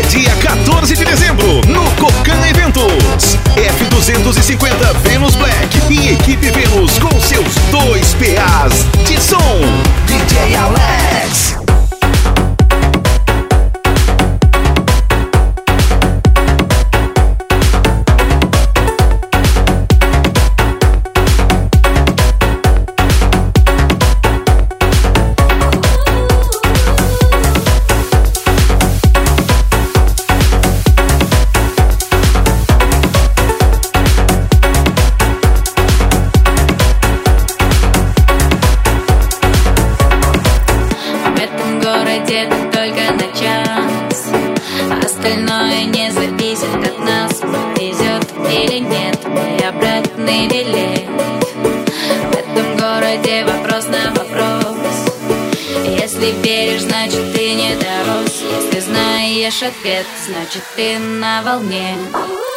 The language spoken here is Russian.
dia 14 de dezembro, no Cocan Eventos. F250 Venus Black e equipe Venus com seus 2 PAs de som. DJ Alex. Ты только на час, остальное не зависит от нас. Повезет или нет, и обратный билет. В этом городе вопрос на вопрос. Если веришь, значит ты не дорос. Если знаешь ответ, значит ты на волне.